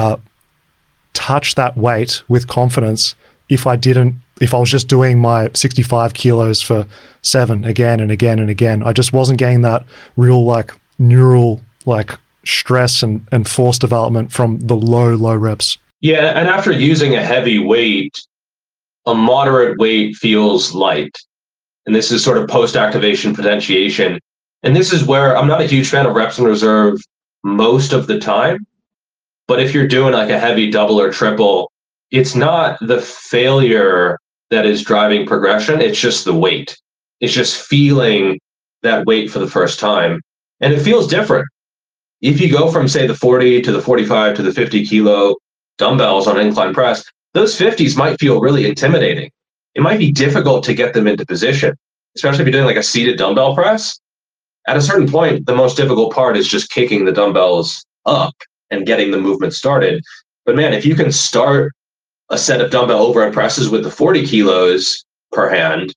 touch that weight with confidence if I was just doing my 65 kilos for 7 again and again and again. I just wasn't getting that real like neural like stress and force development from the low reps. Yeah, and after using a heavy weight, a moderate weight feels light. And this is sort of post-activation potentiation. And this is where I'm not a huge fan of reps in reserve most of the time. But if you're doing like a heavy double or triple, it's not the failure that is driving progression. It's just the weight. It's just feeling that weight for the first time. And it feels different. If you go from, say, the 40 to the 45 to the 50 kilo dumbbells on incline press, those 50s might feel really intimidating. It might be difficult to get them into position, especially if you're doing like a seated dumbbell press. At a certain point, the most difficult part is just kicking the dumbbells up and getting the movement started. But man, if you can start a set of dumbbell overhead presses with the 40 kilos per hand,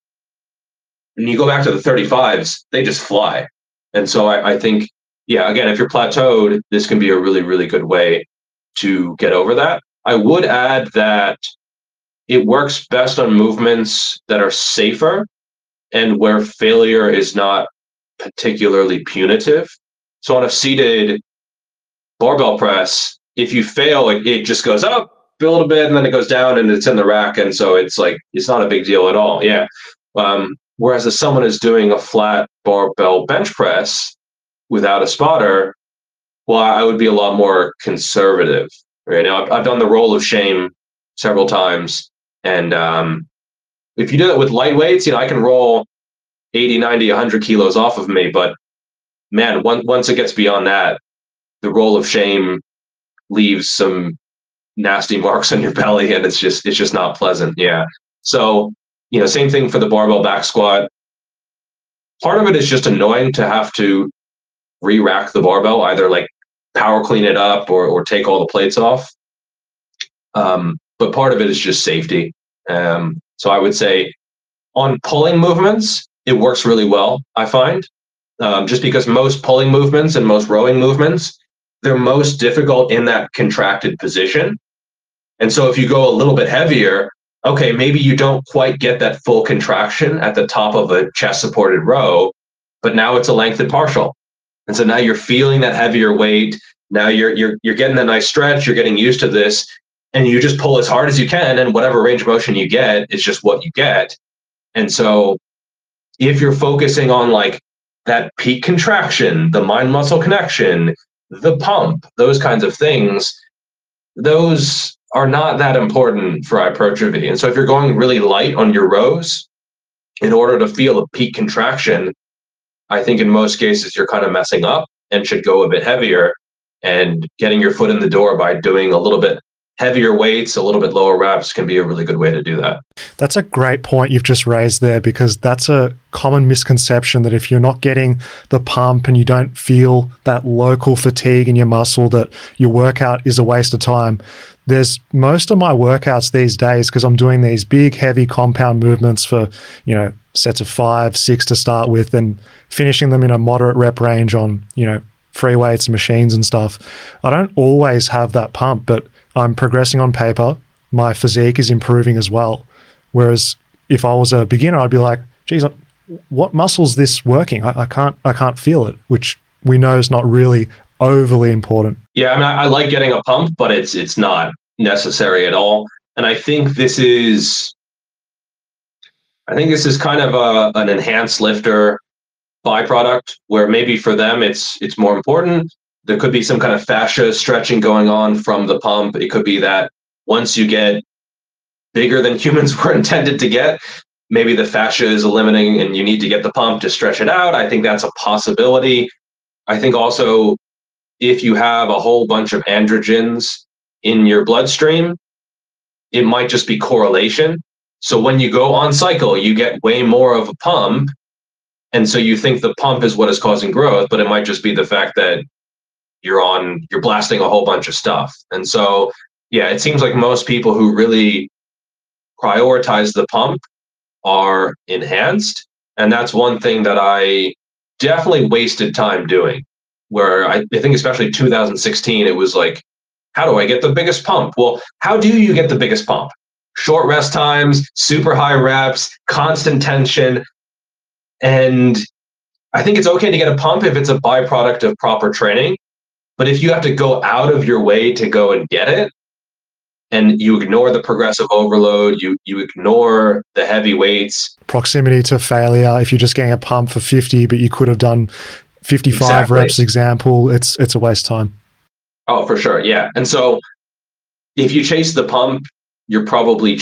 and you go back to the 35s, they just fly. And so I think, yeah, again, if you're plateaued, this can be a really, really good way to get over that. I would add that it works best on movements that are safer and where failure is not particularly punitive. So on a seated barbell press, if you fail, it just goes up a little bit and then it goes down and it's in the rack. And so it's like, it's not a big deal at all. Yeah. Whereas if someone is doing a flat barbell bench press without a spotter, well, I would be a lot more conservative. Right now, I've done the roll of shame several times. And if you do that with light weights, you know, I can roll 80, 90, 100 kilos off of me. But man, once it gets beyond that, the roll of shame leaves some nasty marks on your belly, and it's just not pleasant. Yeah. So Same thing for the barbell back squat. Part of it is just annoying to have to re-rack the barbell, either like power clean it up or take all the plates off. But part of it is just safety. So I would say on pulling movements, it works really well, I find, just because most pulling movements and most rowing movements, they're most difficult in that contracted position. And so if you go a little bit heavier, okay, maybe you don't quite get that full contraction at the top of a chest supported row, but now it's a lengthened partial. And so now you're feeling that heavier weight. Now you're getting a nice stretch, you're getting used to this, and you just pull as hard as you can, and whatever range of motion you get is just what you get. And so if you're focusing on like that peak contraction, the mind muscle connection, the pump, those kinds of things, those are not that important for hypertrophy. And so if you're going really light on your rows in order to feel a peak contraction, I think in most cases you're kind of messing up and should go a bit heavier, and getting your foot in the door by doing a little bit heavier weights, a little bit lower reps can be a really good way to do that. That's a great point you've just raised there, because that's a common misconception that if you're not getting the pump and you don't feel that local fatigue in your muscle, that your workout is a waste of time. There's most of my workouts these days, because I'm doing these big, heavy compound movements for, sets of 5, 6 to start with, and finishing them in a moderate rep range on, free weights and machines and stuff. I don't always have that pump, but I'm progressing on paper. My physique is improving as well. Whereas if I was a beginner, I'd be like, geez, what muscle's this working? I can't feel it, which we know is not really overly important. Yeah, I mean, I like getting a pump, but it's not necessary at all. And I think this is kind of an enhanced lifter byproduct, where maybe for them it's more important. There could be some kind of fascia stretching going on from the pump. It could be that once you get bigger than humans were intended to get, maybe the fascia is limiting and you need to get the pump to stretch it out. I think that's a possibility. I think also if you have a whole bunch of androgens in your bloodstream, it might just be correlation. So when you go on cycle, you get way more of a pump. And so you think the pump is what is causing growth, but it might just be the fact that you're blasting a whole bunch of stuff. And so, yeah, it seems like most people who really prioritize the pump are enhanced. And that's one thing that I definitely wasted time doing, where I think especially 2016, it was like, how do I get the biggest pump? Well, how do you get the biggest pump? Short rest times, super high reps, constant tension. And I think it's okay to get a pump if it's a byproduct of proper training. But if you have to go out of your way to go and get it, and you ignore the progressive overload, you ignore the heavy weights. Proximity to failure. If you're just getting a pump for 50, but you could have done 55 Exactly. reps example, it's a waste of time. Oh, for sure. Yeah. And so if you chase the pump, you're probably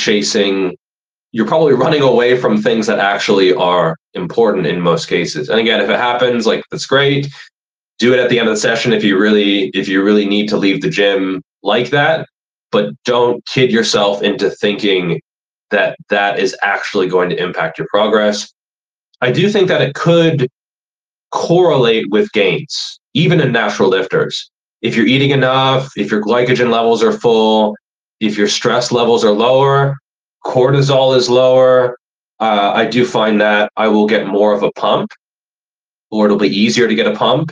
running away from things that actually are important in most cases. And again, if it happens, like, that's great. Do it at the end of the session if you really need to leave the gym like that, but don't kid yourself into thinking that that is actually going to impact your progress. I do think that it could correlate with gains, even in natural lifters. If you're eating enough, if your glycogen levels are full, if your stress levels are lower, cortisol is lower, I do find that I will get more of a pump, or it'll be easier to get a pump.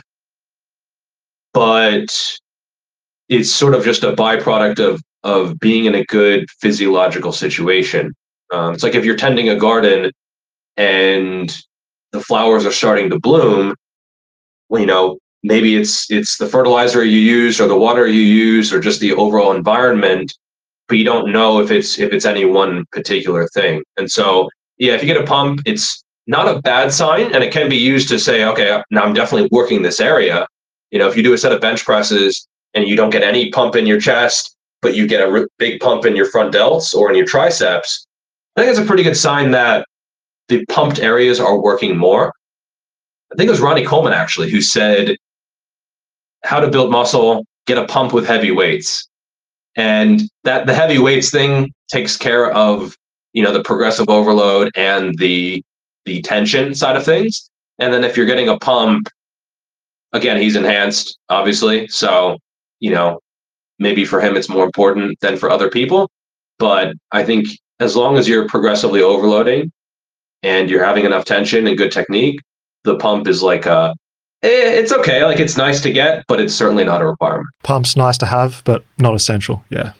But it's sort of just a byproduct of being in a good physiological situation. It's like if you're tending a garden and the flowers are starting to bloom, maybe it's the fertilizer you use or the water you use or just the overall environment, but you don't know if it's any one particular thing. And so, yeah, if you get a pump, it's not a bad sign, and it can be used to say, okay, now I'm definitely working this area. If you do a set of bench presses and you don't get any pump in your chest, but you get a big pump in your front delts or in your triceps, I think it's a pretty good sign that the pumped areas are working more. I think it was Ronnie Coleman, actually, who said how to build muscle, get a pump with heavy weights. And that the heavy weights thing takes care of the progressive overload and the tension side of things. And then if you're getting a pump, again, he's enhanced, obviously. So, maybe for him it's more important than for other people. But I think as long as you're progressively overloading and you're having enough tension and good technique, the pump is like it's okay. Like, it's nice to get, but it's certainly not a requirement. Pump's nice to have, but not essential. Yeah.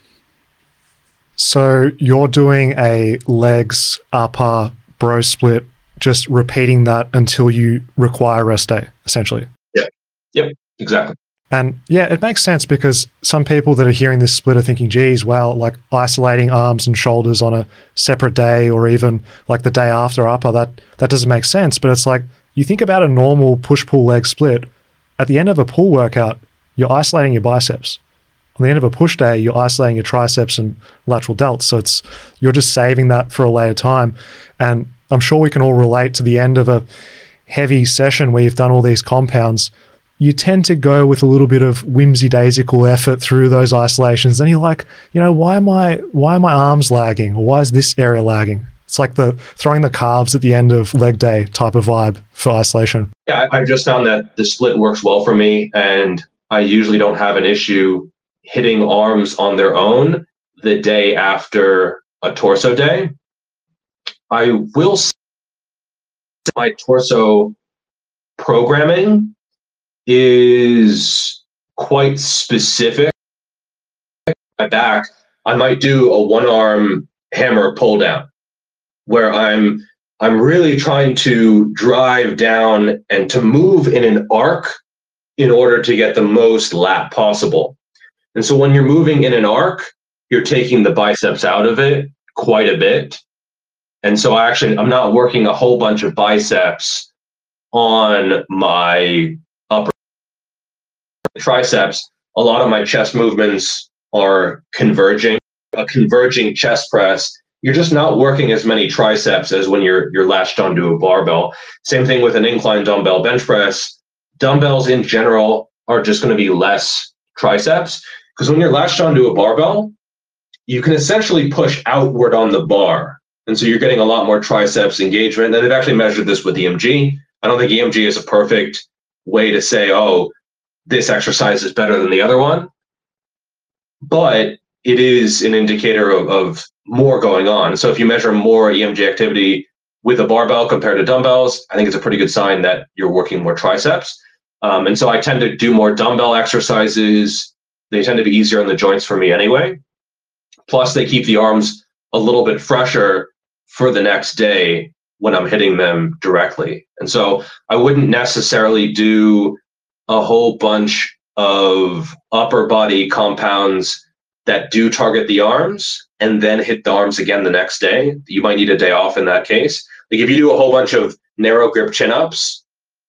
So you're doing a legs, upper, bro split, just repeating that until you require rest day, essentially. Yep, exactly. And yeah, it makes sense because some people that are hearing this split are thinking, geez, well, like isolating arms and shoulders on a separate day or even like the day after upper, that doesn't make sense. But it's like, you think about a normal push-pull leg split, at the end of a pull workout, you're isolating your biceps. On the end of a push day, you're isolating your triceps and lateral delts. So you're just saving that for a later time. And I'm sure we can all relate to the end of a heavy session where you've done all these compounds. You tend to go with a little bit of whimsy-daisical effort through those isolations. And you're like, why are my arms lagging? Or why is this area lagging? It's like the throwing the calves at the end of leg day type of vibe for isolation. Yeah, I've just found that the split works well for me, and I usually don't have an issue hitting arms on their own the day after a torso day. I will say my torso programming is quite specific. My back, I might do a one-arm hammer pull down where I'm really trying to drive down and to move in an arc in order to get the most lap possible. And so when you're moving in an arc, you're taking the biceps out of it quite a bit. And so I'm not working a whole bunch of biceps on my upper triceps. A lot of my chest movements are converging. A converging chest press, you're just not working as many triceps as when you're latched onto a barbell. Same thing with an incline dumbbell bench press. Dumbbells in general are just going to be less triceps, because when you're latched onto a barbell, you can essentially push outward on the bar. And so you're getting a lot more triceps engagement. And they've actually measured this with EMG. I don't think EMG is a perfect way to say, oh, this exercise is better than the other one. But it is an indicator of more going on. So if you measure more EMG activity with a barbell compared to dumbbells, I think it's a pretty good sign that you're working more triceps. And so I tend to do more dumbbell exercises. They tend to be easier on the joints for me anyway. Plus, they keep the arms a little bit fresher for the next day when I'm hitting them directly. And so I wouldn't necessarily do a whole bunch of upper body compounds that do target the arms and then hit the arms again the next day. You might need a day off in that case. Like if you do a whole bunch of narrow grip chin-ups,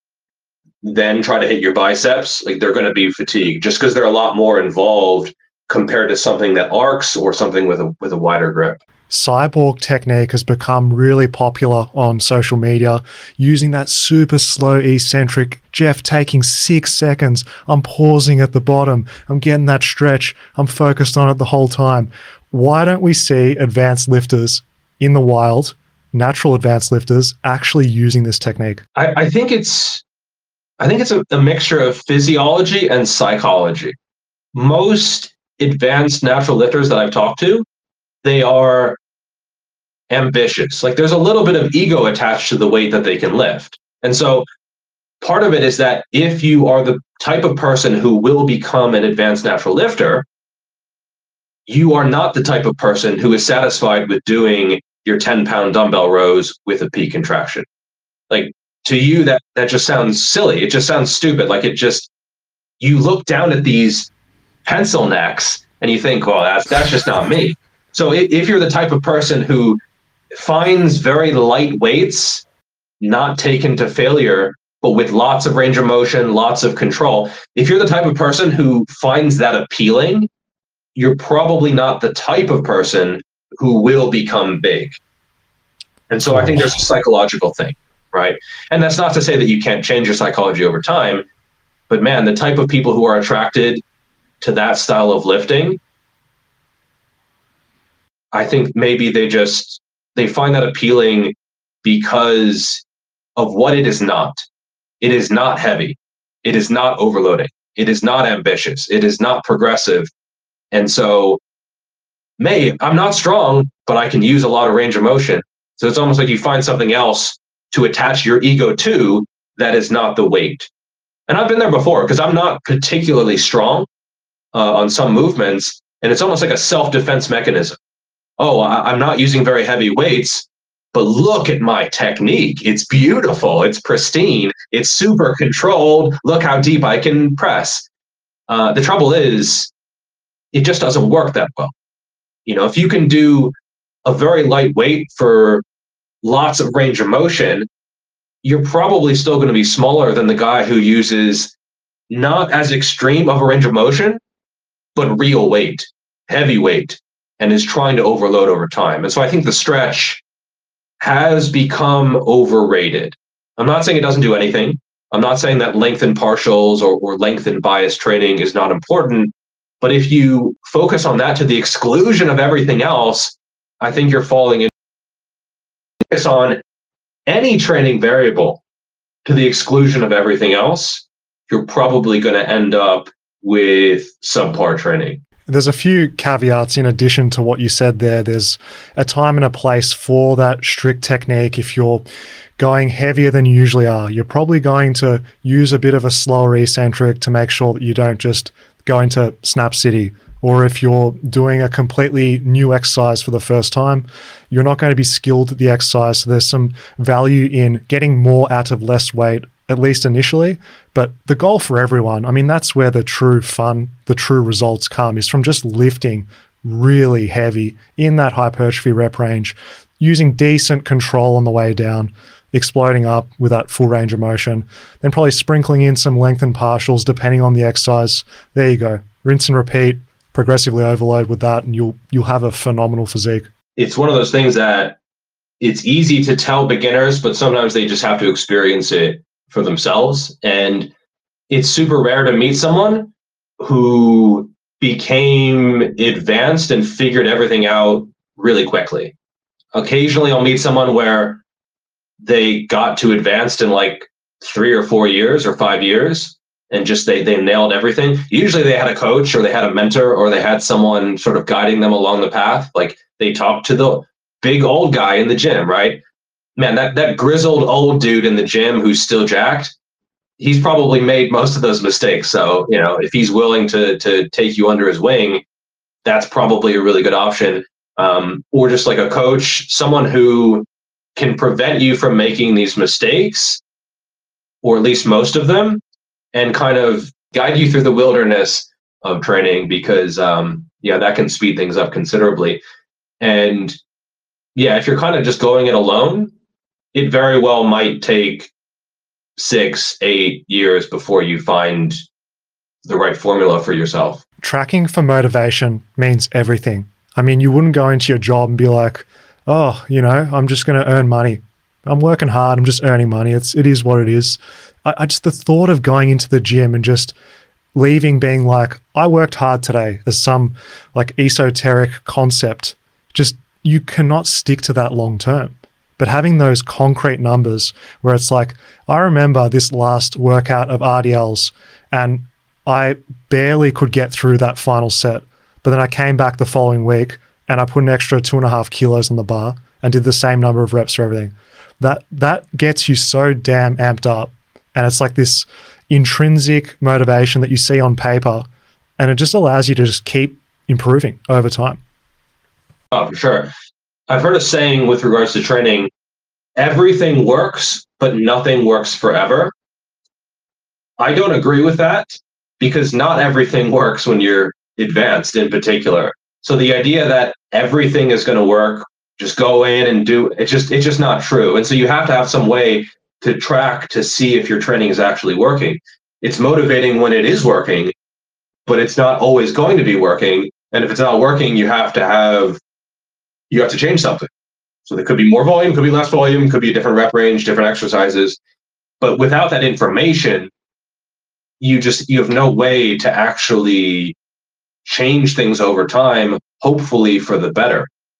then try to hit your biceps, like they're going to be fatigued just because they're a lot more involved compared to something that arcs or something with a wider grip. Cyborg technique has become really popular on social media, using that super slow eccentric. Jeff taking 6 seconds. I'm pausing at the bottom. I'm getting that stretch. I'm focused on it the whole time. Why don't we see advanced lifters in the wild, natural advanced lifters, actually using this technique? I think it's a mixture of physiology and psychology. Most advanced natural lifters that I've talked to, they are ambitious. Like there's a little bit of ego attached to the weight that they can lift. And so part of it is that if you are the type of person who will become an advanced natural lifter, you are not the type of person who is satisfied with doing your 10-pound dumbbell rows with a peak contraction. Like to you, that just sounds silly. It just sounds stupid. Like you look down at these pencil necks and you think, well, that's just not me. So if you're the type of person who finds very light weights not taken to failure, but with lots of range of motion, lots of control, if you're the type of person who finds that appealing, you're probably not the type of person who will become big. And so I think there's a psychological thing, right? And that's not to say that you can't change your psychology over time, but man, the type of people who are attracted to that style of lifting, I think maybe they just they find that appealing because of what it is not. It is not heavy. It is not overloading. It is not ambitious. It is not progressive. And so, I'm not strong, but I can use a lot of range of motion. So it's almost like you find something else to attach your ego to that is not the weight. And I've been there before because I'm not particularly strong on some movements. And it's almost like a self-defense mechanism. Oh, I'm not using very heavy weights, but look at my technique. It's beautiful. It's pristine. It's super controlled. Look how deep I can press. The trouble is, it just doesn't work that well. If you can do a very light weight for lots of range of motion, you're probably still going to be smaller than the guy who uses not as extreme of a range of motion, but real weight, heavy weight, and is trying to overload over time. And so I think the stretch has become overrated. I'm not saying it doesn't do anything. I'm not saying that lengthened partials or lengthened bias training is not important. But if you focus on that to the exclusion of everything else, I think you're falling in. Focus on any training variable to the exclusion of everything else, you're probably going to end up with subpar training. There's a few caveats in addition to what you said there. There's a time and a place for that strict technique. If you're going heavier than you usually are, you're probably going to use a bit of a slower eccentric to make sure that you don't just go into Snap City. Or if you're doing a completely new exercise for the first time, you're not going to be skilled at the exercise. So there's some value in getting more out of less weight, at least initially. But the goal for everyone, I mean, that's where the true fun, the true results come, is from just lifting really heavy in that hypertrophy rep range, using decent control on the way down, exploding up with that full range of motion, then probably sprinkling in some lengthened partials depending on the exercise. There you go. Rinse and repeat, progressively overload with that, and you'll have a phenomenal physique. It's one of those things that it's easy to tell beginners, but sometimes they just have to experience it for themselves. And it's super rare to meet someone who became advanced and figured everything out really quickly. Occasionally I'll meet someone where they got to advanced in like 3 or 4 years or 5 years, and just they nailed everything. Usually they had a coach or they had a mentor or they had someone sort of guiding them along the path. Like they talked to the big old guy in the gym, right? Man, that grizzled old dude in the gym who's still jacked, he's probably made most of those mistakes. So, if he's willing to take you under his wing, that's probably a really good option. Or just like a coach, someone who can prevent you from making these mistakes, or at least most of them, and kind of guide you through the wilderness of training, because that can speed things up considerably. And if you're kind of just going it alone, it very well might take 6-8 years before you find the right formula for yourself. Tracking for motivation means everything. I mean, you wouldn't go into your job and be like, oh, I'm just going to earn money. I'm working hard. I'm just earning money. It is what it is. I just, the thought of going into the gym and just leaving being like, I worked hard today, as some like esoteric concept, just you cannot stick to that long term. But having those concrete numbers where it's like, I remember this last workout of RDLs and I barely could get through that final set. But then I came back the following week and I put an extra 2.5 kilos on the bar and did the same number of reps for everything. That gets you so damn amped up. And it's like this intrinsic motivation that you see on paper, and it just allows you to just keep improving over time. Oh, for sure. I've heard a saying with regards to training, everything works, but nothing works forever. I don't agree with that, because not everything works when you're advanced in particular. So the idea that everything is going to work, just go in and do, it's just not true. And so you have to have some way to track to see if your training is actually working. It's motivating when it is working, but it's not always going to be working. And if it's not working, you have to change something. So there could be more volume, could be less volume, could be a different rep range, different exercises. But without that information, you have no way to actually change things over time, hopefully for the better.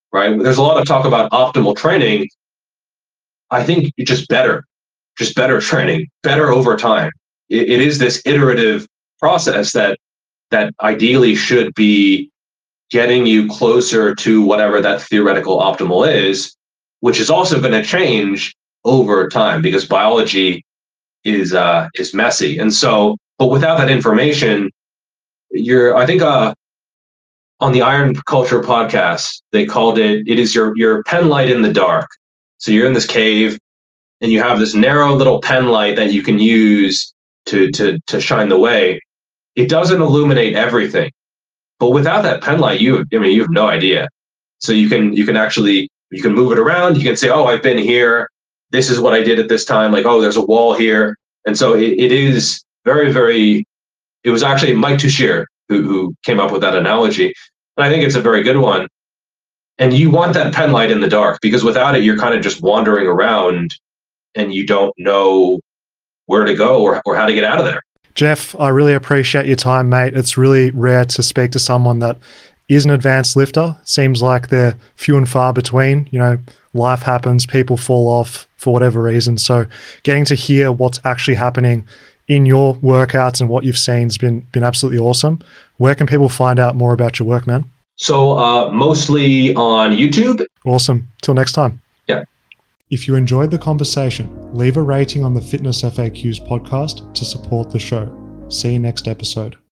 right? There's a lot of talk about optimal training. I think it's just better training, better over time. It is this iterative process that ideally should be getting you closer to whatever that theoretical optimal is, which is also going to change over time because biology is messy. And so, but without that information, I think on the Iron Culture podcast, they called it is your pen light in the dark. So you're in this cave and you have this narrow little pen light that you can use to shine the way. It doesn't illuminate everything, but without that pen light, you have no idea. So you can move it around. You can say, oh, I've been here. This is what I did at this time. Like, oh, there's a wall here. And so it is very, very, it was actually Mike Tuchscherer who came up with that analogy. And I think it's a very good one. And you want that pen light in the dark because without it, you're kind of just wandering around and you don't know where to go or how to get out of there. Jeff, I really appreciate your time, mate. It's really rare to speak to someone that is an advanced lifter. Seems like they're few and far between. Life happens, people fall off for whatever reason. So getting to hear what's actually happening in your workouts and what you've seen has been absolutely awesome. Where can people find out more about your work, man? So mostly on YouTube. Awesome. Till next time. Yeah. If you enjoyed the conversation, leave a rating on the Fitness FAQs podcast to support the show. See you next episode.